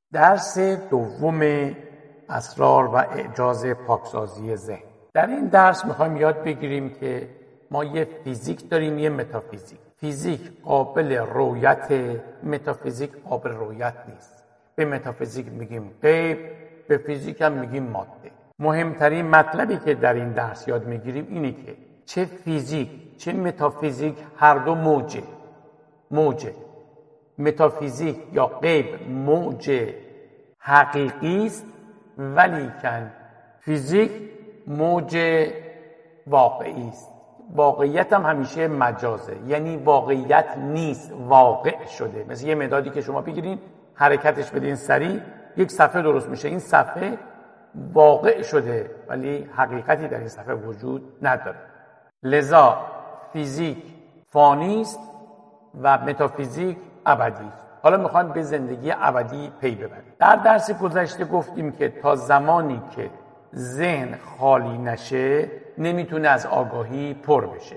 درس دوم اسرار و اعجاز پاکسازی ذهن. در این درس میخوایم یاد بگیریم که ما یه فیزیک داریم، یه متافیزیک. فیزیک قابل رویت، متافیزیک قابل رویت نیست. به متافیزیک میگیم غیب، به فیزیک هم میگیم ماده. مهمترین مطلبی که در این درس یاد میگیریم اینه که چه فیزیک چه متافیزیک هر دو موجه. متافیزیک یا غیب موج حقیقی است، ولیکن فیزیک موج واقعی است. واقعیت هم همیشه مجازه، یعنی واقعیت نیست، واقع شده. مثل یه مدادی که شما بگیرین حرکتش بدین سریع، یک صفحه درست میشه. این صفحه واقع شده ولی حقیقتی در این صفحه وجود نداره. لذا فیزیک فانی است و متافیزیک ابدی است. حالا میخوایم به زندگی ابدی پی ببریم. در درس گذشته گفتیم که تا زمانی که ذهن خالی نشه نمیتونه از آگاهی پر بشه.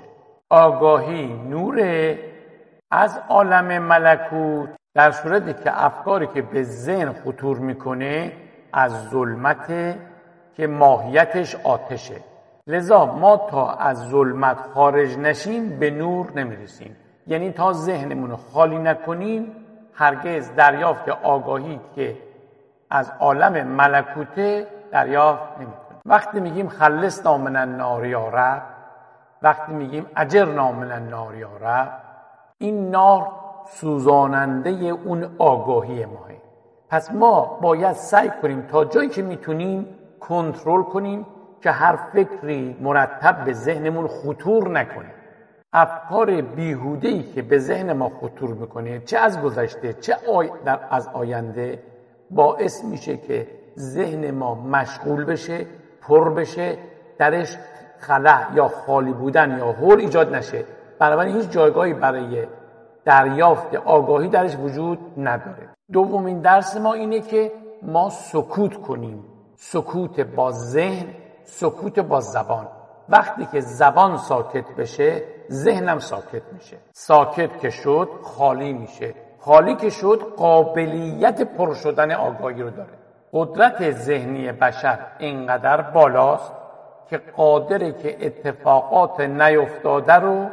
آگاهی نوره از عالم ملکوت، در صورتی که افکاری که به ذهن خطور میکنه از ظلمت که ماهیتش آتشه. لذا ما تا از ظلمت خارج نشیم به نور نمیرسیم. یعنی تا ذهنمون رو خالی نکنیم هرگز دریافت آگاهی که از عالم ملکوته دریافت نمی‌کنیم. وقتی میگیم خلصنا من النار یا رب، وقتی میگیم اجرنا من النار یا رب، این نار سوزاننده اون آگاهی ماه. پس ما باید سعی کنیم تا جایی که میتونیم کنترل کنیم که هر فکری مرتب به ذهنمون خطور نکنه. افکار بیهوده‌ای که به ذهن ما خطور میکنه، چه از گذشته چه از آینده، باعث میشه که ذهن ما مشغول بشه، پر بشه، درش خلا یا خالی بودن یا هول ایجاد نشه. بنابراین هیچ جایگاهی برای دریافت آگاهی درش وجود نداره. دومین درس ما اینه که ما سکوت کنیم. سکوت با ذهن، سکوت با زبان. وقتی که زبان ساکت بشه ذهنم ساکت میشه. ساکت که شد خالی میشه. خالی که شد قابلیت پر شدن آگاهی رو داره. قدرت ذهنی بشر اینقدر بالاست که قادره که اتفاقات نیفتاده رو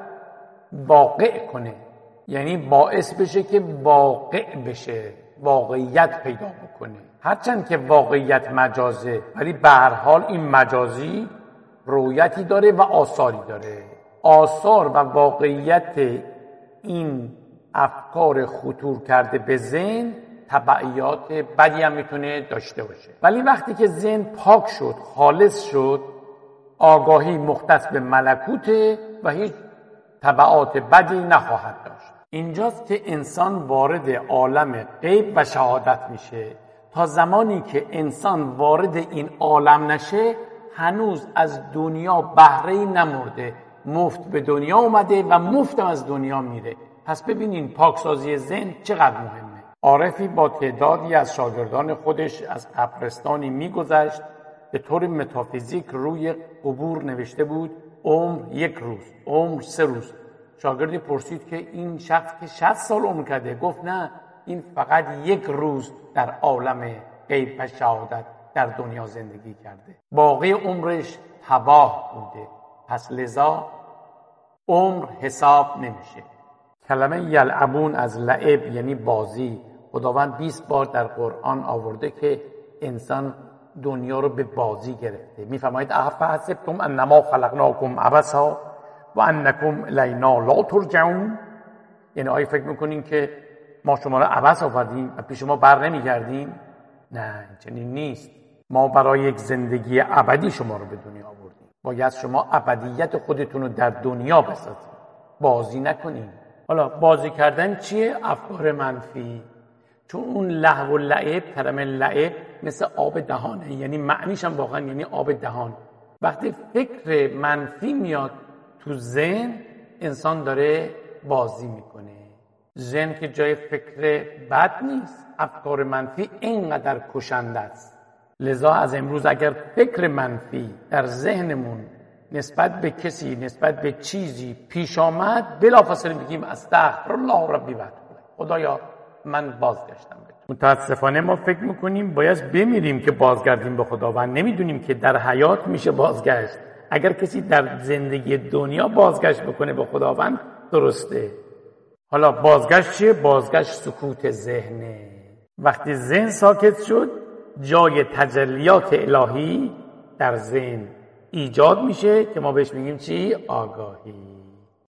واقع کنه. یعنی باعث بشه که واقع بشه، واقعیت پیدا بکنه. هرچند که واقعیت مجازه، ولی به هر حال این مجازی رویتی داره و آثاری داره. آثار و واقعیت این افکار خطور کرده به ذهن تبعیات بدی هم میتونه داشته باشه. ولی وقتی که ذهن پاک شد، خالص شد، آگاهی مختص به ملکوته و هیچ تبعات بدی نخواهد داشت. اینجاست که انسان وارد عالم غیب و شهادت میشه. تا زمانی که انسان وارد این عالم نشه هنوز از دنیا بهره‌ای نمرده، مفت به دنیا اومده و مفتم از دنیا میره. پس ببینین پاکسازی ذهن چقدر مهمه. عارفی با تعدادی از شاگردان خودش از قبرستانی میگذشت. به طور متافیزیک روی قبور نوشته بود عمر 1 روز، عمر 3 روز. شاگردی پرسید که این شخص که 60 سال عمر کرده، گفت نه، این فقط 1 روز در عالم غیب و شهادت در دنیا زندگی کرده. باقی عمرش تباه بوده. پس لذا عمر حساب نمیشه. کلمه یلعبون از لعب یعنی بازی. خداوند 20 بار در قرآن آورده که انسان دنیا رو به بازی گرفته. میفرماید افحسبتم انما خلقناکم عبثا و انکم الینا لا ترجعون. یعنی آیا فکر میکنین که ما شما رو عبث آوردیم و پیش ما بر نمیگردیم؟ نه، چنین نیست. ما برای یک زندگی ابدی شما رو به دنیا آوردیم. باید شما ابدیت خودتون رو در دنیا بسازید، بازی نکنید. حالا بازی کردن چیه؟ افکار منفی. چون اون لهو و لعب، کلمه لعب مثل آب دهانه، یعنی معنیش هم واقعا یعنی آب دهان. وقتی فکر منفی میاد تو ذهن، انسان داره بازی میکنه. ذهن که جای فکر بد نیست، افکار منفی اینقدر کشنده است. لذا از امروز اگر فکر منفی در ذهنمون نسبت به کسی، نسبت به چیزی پیش آمد، بلافاصله میگیم استغفر الله ربی و اتوب الیه. خدایا من بازگشتم به تو. متاسفانه ما فکر میکنیم باید بمیریم که بازگردیم به خداوند. نمیدونیم که در حیات میشه بازگشت. اگر کسی در زندگی دنیا بازگشت بکنه به خداوند درسته. حالا بازگشت چیه؟ بازگشت سکوت ذهنه. وقتی ذهن ساکت شد جای تجلیات الهی در ذهن ایجاد میشه که ما بهش میگیم چی؟ آگاهی.